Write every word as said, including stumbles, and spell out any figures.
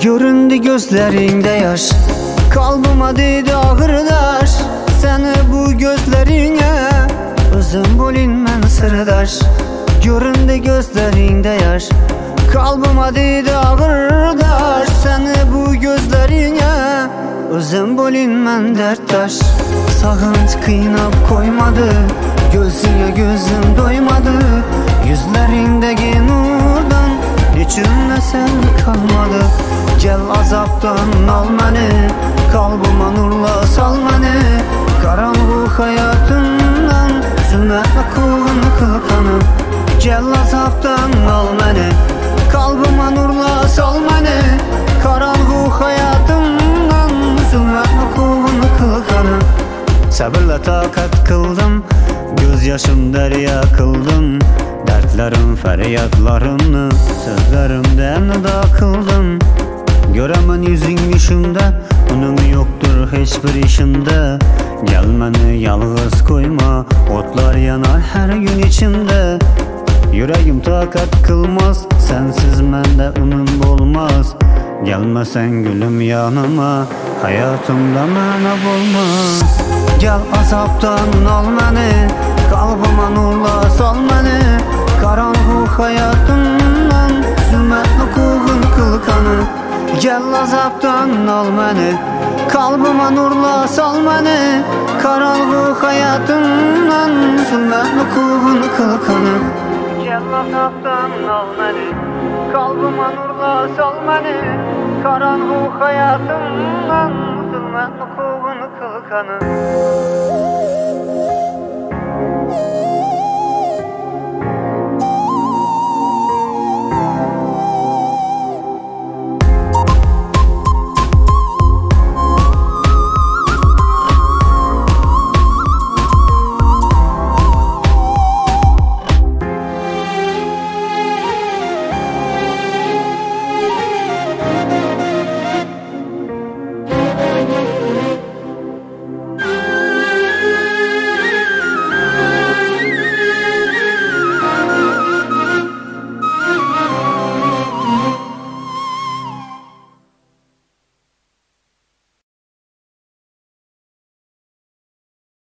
Göründü gözlerinde yaş, kalbıma dedi ağırdaş. Seni bu gözlerine özüm bolinmen sırdaş. Göründü gözlerinde yaş, kalbıma dedi ağırdaş. Seni bu gözlerine özüm bolinmen derttaş. Sağınt kıynap koymadı, gözüne gözüm doymadı. Yüzlerindeki nurdan içimde sen kalmadı. Gel azaptan al beni, kalbıma nurla sal beni. Karanlık hayatımdan zulmetme kulunu kılkanı. Gel azaptan al beni, kalbıma nurla sal beni. Karanlık hayatımdan zulmetme kulunu kılkanı. Sabırla takat kıldım, gözyaşım derya kıldım. Dertlerim feryatlarını sözlerimden da kıldım. Göremen yüzün yüzümde, onun yoktur hiçbir işimde. Gel beni yalnız koyma, otlar yanar her gün içimde. Yüreğim takat kılmaz, sensiz mende umum olmaz. Gelmesen gülüm yanıma, hayatımda mana olmaz. Gel azaptan al beni, kalbıma nurla sal beni. Karanlık hayatımdan zulmetme kulun kılkanı. Gel azaptan al beni, kalbıma nurla sal beni. Karanlık hayatımdan zulmetme kulun kılkanı. Gel azaptan al beni, kalbıma nurla sal beni. Karanlık hayatımdan zulmetme kulun kılkanı.